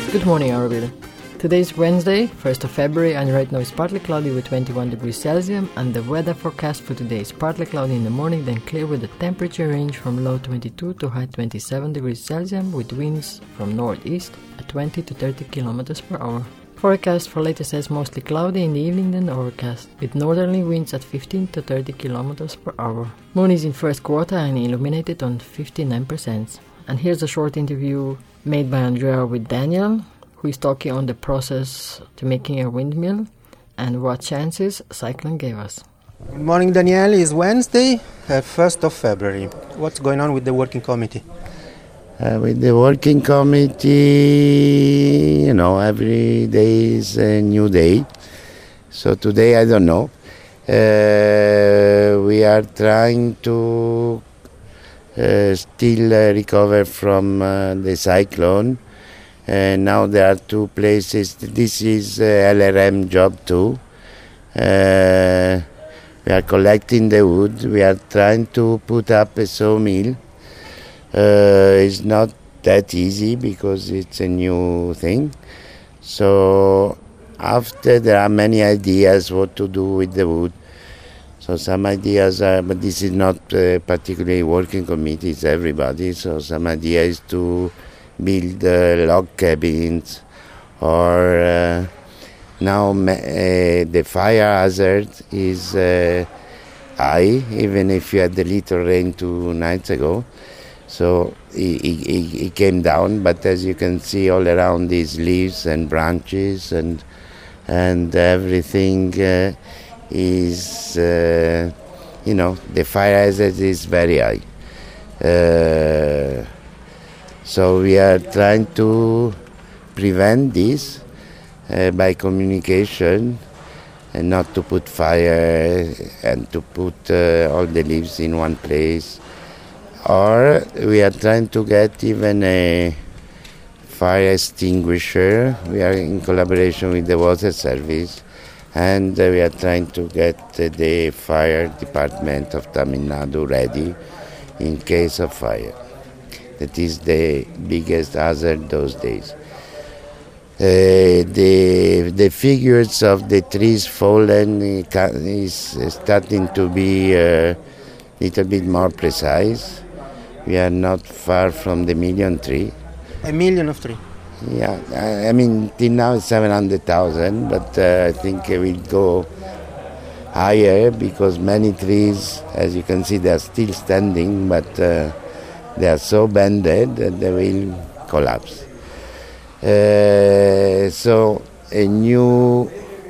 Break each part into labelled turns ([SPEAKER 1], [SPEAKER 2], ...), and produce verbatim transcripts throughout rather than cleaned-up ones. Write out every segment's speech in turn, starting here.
[SPEAKER 1] Good morning, Auroville. Today is Wednesday, first of February, and right now it's partly cloudy with twenty-one degrees Celsius, and the weather forecast for today is partly cloudy in the morning, then clear with the temperature range from low twenty-two to high twenty-seven degrees Celsius, with winds from northeast at twenty to thirty kilometers per hour. Forecast for later says mostly cloudy in the evening, then overcast, with northerly winds at fifteen to thirty kilometers per hour. Moon is in first quarter and illuminated on fifty-nine percent. And here's a short interview made by Andrea with Daniel, who is talking on the process to making a windmill and what chances Cyclone gave us.
[SPEAKER 2] Good morning, Daniel. It's Wednesday, uh, first of February. What's going on with the working committee?
[SPEAKER 3] Uh, with the working committee, you know, every day is a new day. So today, I don't know. Uh, we are trying to uh, still uh, recover from uh, the cyclone. Uh, now there are two places. This is uh, L R M job too. Uh, we are collecting the wood. We are trying to put up a sawmill. Uh, it's not that easy because it's a new thing. So after there are many ideas what to do with the wood. So some ideas are, but this is not uh, particularly working committee, it's everybody. So some idea is to build uh, log cabins, or uh, now uh, the fire hazard is uh, high, even if you had a little rain two nights ago. So it, it, it came down, but as you can see all around these leaves and branches and and everything uh, is, uh, you know, the fire hazard is very high. Uh, so we are trying to prevent this uh, by communication and not to put fire and to put uh, all the leaves in one place. Or we are trying to get even a fire extinguisher. We are in collaboration with the water service, and uh, we are trying to get uh, the fire department of Tamil Nadu ready in case of fire. That is the biggest hazard those days. Uh, the the figures of the trees fallen is starting to be a uh, little bit more precise. We are not far from the million tree.
[SPEAKER 2] A million of tree?
[SPEAKER 3] Yeah, I, I mean, till now it's seven hundred thousand, but uh, I think it will go higher because many trees, as you can see, they are still standing, but uh, they are so bended that they will collapse. Uh, so a new,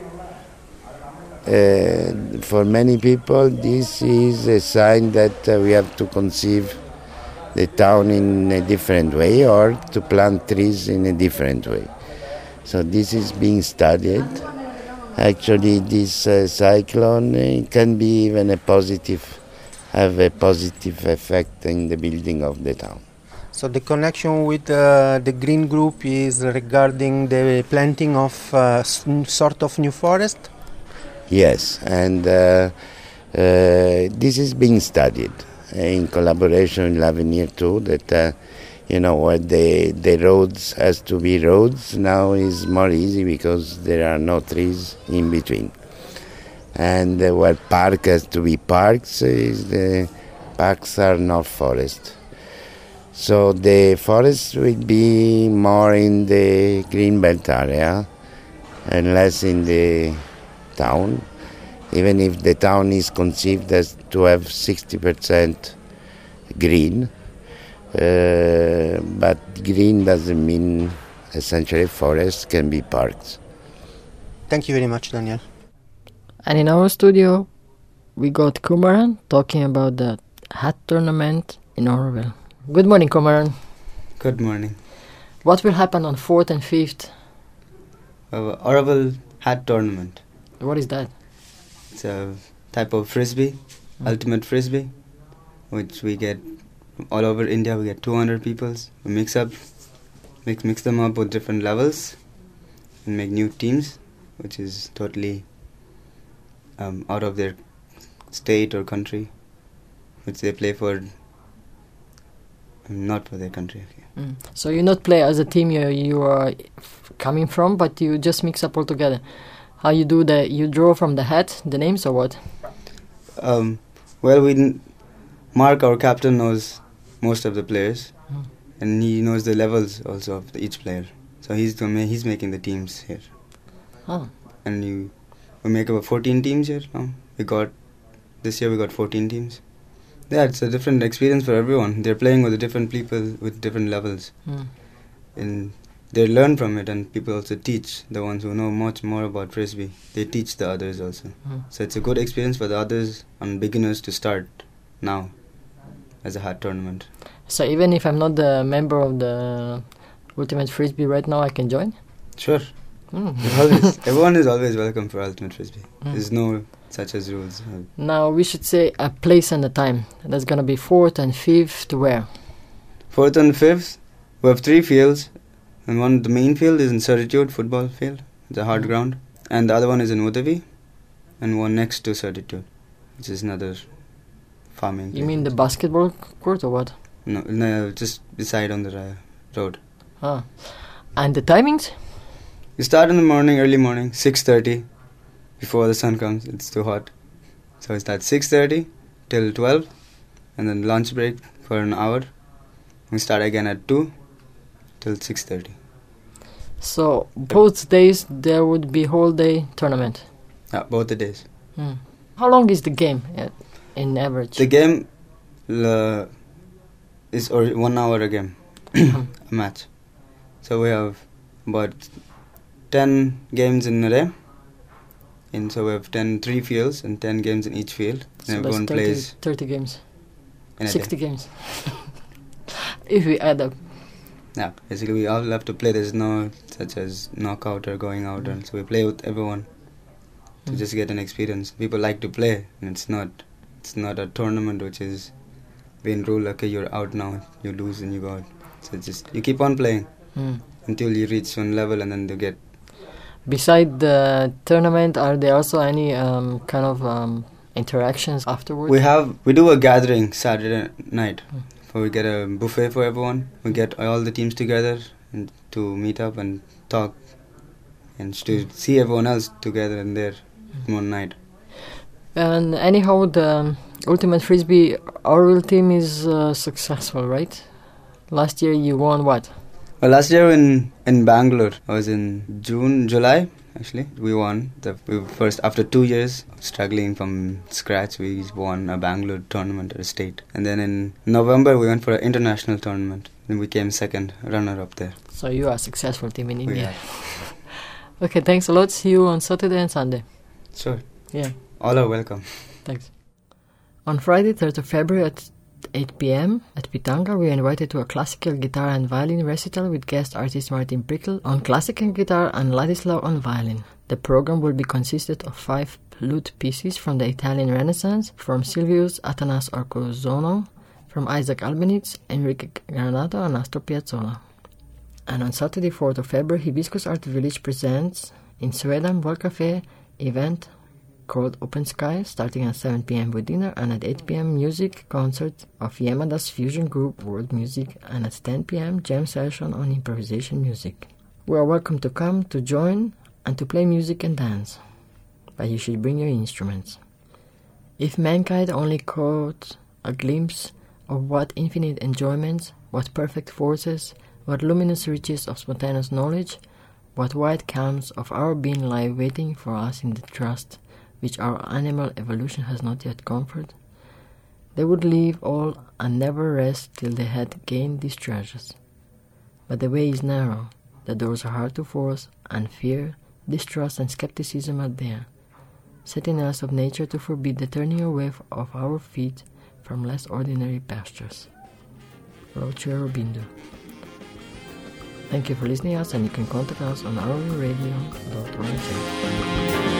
[SPEAKER 3] uh, for many people, this is a sign that uh, we have to conceive the town in a different way or to plant trees in a different way. So this is being studied. Actually, this uh, cyclone uh, can be even a positive, have a positive effect in the building of the town.
[SPEAKER 2] So the connection with uh, the Green Group is regarding the planting of uh, sort of new forest? Yes,
[SPEAKER 3] and uh, uh, this is being studied in collaboration with L'Avenir too, that uh, you know, where the the roads has to be roads now is more easy because there are no trees in between, and uh, where park has to be parks is the parks are not forest. So the forest will be more in the green belt area and less in the town. Even if the town is conceived as to have sixty percent green, uh, but green doesn't mean essentially forests, can be parks.
[SPEAKER 2] Thank you very much, Daniel.
[SPEAKER 1] And in our studio, we got Kumaran talking about the hat tournament in Auroville. Good morning, Kumaran.
[SPEAKER 4] Good morning.
[SPEAKER 1] What will happen on fourth and fifth?
[SPEAKER 4] Uh, Auroville hat tournament.
[SPEAKER 1] What is that?
[SPEAKER 4] It's a type of frisbee, mm. ultimate frisbee, which we get from all over India. We get two hundred people. We mix up, mix mix them up with different levels, and make new teams, which is totally um, out of their state or country, which they play for not for their country. Okay.
[SPEAKER 1] Mm. So you not play as a team you you are f- coming from, but you just mix up all together. How you do the you draw from the hat the names or what?
[SPEAKER 4] Um, well, we n- Mark, our captain, knows most of the players,
[SPEAKER 1] Mm.
[SPEAKER 4] and he knows the levels also of the, each player. So he's the ma- he's making the teams here,
[SPEAKER 1] Oh.
[SPEAKER 4] and you we make about fourteen teams here now. We got this year we got fourteen teams. Yeah, it's a different experience for everyone. They're playing with different people with different levels,
[SPEAKER 1] Mm.
[SPEAKER 4] and they learn from it. And people also teach the ones who know much more about frisbee. They teach the others also.
[SPEAKER 1] Mm.
[SPEAKER 4] So it's a good experience for the others and beginners to start now as a hat tournament.
[SPEAKER 1] So even if I'm not the member of the Ultimate Frisbee right now, I can join?
[SPEAKER 4] Sure.
[SPEAKER 1] Mm.
[SPEAKER 4] There's always, everyone is always welcome for Ultimate Frisbee.
[SPEAKER 1] Mm.
[SPEAKER 4] There's no such as rules.
[SPEAKER 1] Now we should say a place and a time. That's gonna be fourth and fifth where?
[SPEAKER 4] Fourth and fifth, we have three fields. And one, the main field is in Certitude football field. It's a hard ground. And the other one is in Udavi. And one next to Certitude, which is another farming.
[SPEAKER 1] You mean the basketball court or what?
[SPEAKER 4] No, no, just beside on the uh, road.
[SPEAKER 1] Ah. And the timings?
[SPEAKER 4] You start in the morning, early morning, six thirty, before the sun comes. It's too hot. So we start six thirty till twelve, and then lunch break for an hour. We start again at two till six thirty.
[SPEAKER 1] So both days there would be whole day tournament.
[SPEAKER 4] Yeah, both the days.
[SPEAKER 1] Mm. How long is the game uh, in average?
[SPEAKER 4] The game uh, is or one hour a game, a match. So we have about ten games in a day. And so we have ten, three fields and ten games in each field.
[SPEAKER 1] So
[SPEAKER 4] and
[SPEAKER 1] that's
[SPEAKER 4] everyone
[SPEAKER 1] thirty,
[SPEAKER 4] plays
[SPEAKER 1] thirty games.
[SPEAKER 4] in a
[SPEAKER 1] sixty
[SPEAKER 4] day.
[SPEAKER 1] games. If we add up.
[SPEAKER 4] Yeah, basically we all have to play. There's no such as knockout or going out, and so we play with everyone to
[SPEAKER 1] Mm.
[SPEAKER 4] just get an experience. People like to play, and it's not it's not a tournament which is being ruled. Okay, you're out now, you lose and you go out. So it's just you keep on playing
[SPEAKER 1] Mm.
[SPEAKER 4] until you reach one level, and then you get.
[SPEAKER 1] Beside the tournament, are there also any um, kind of um, interactions afterwards?
[SPEAKER 4] We have we do a gathering Saturday night,
[SPEAKER 1] Mm.
[SPEAKER 4] where we get a buffet for everyone. We get all the teams together and to meet up and talk, and to see everyone else together in there one night.
[SPEAKER 1] And anyhow, the Ultimate Frisbee oral team is uh, successful, right? Last year you won what?
[SPEAKER 4] Well, last year in in Bangalore, I was in June, July. Actually, we won the we first after two years of struggling from scratch. We won a Bangalore tournament at a state, and then in November we went for an international tournament. And we came second, runner up there.
[SPEAKER 1] So you are a successful team in
[SPEAKER 4] We
[SPEAKER 1] India.
[SPEAKER 4] are.
[SPEAKER 1] Okay, thanks a lot. See you on Saturday and Sunday.
[SPEAKER 4] Sure,
[SPEAKER 1] Yeah,
[SPEAKER 4] all are welcome.
[SPEAKER 1] thanks. On Friday, third of February at eight p.m. at Pitanga, we are invited to a classical guitar and violin recital with guest artist Martin Prickel on classical guitar and Ladislav on violin. The program will be consisted of five flute pieces from the Italian Renaissance, from Silvius Atanas Orcozono, from Isaac Albeniz, Enrique Granato and Astor Piazzolla. And on Saturday, fourth of February, Hibiscus Art Village presents in Sweden World Cafe event called Open Sky, starting at seven p.m. with dinner, and at eight p.m. music concert of Yamada's fusion group World Music, and at ten p.m. jam session on improvisation music. We are welcome to come, to join, and to play music and dance, but you should bring your instruments. If mankind only caught a glimpse of what infinite enjoyments, what perfect forces, what luminous riches of spontaneous knowledge, what wide calms of our being lie waiting for us in the trust which our animal evolution has not yet conquered, they would leave all and never rest till they had gained these treasures. But the way is narrow, the doors are hard to force, and fear, distrust, and skepticism are there, setting us of nature to forbid the turning away of our feet from less ordinary pastures. Roche Robindo. Thank you for listening to us, and you can contact us on hourly radio dot org.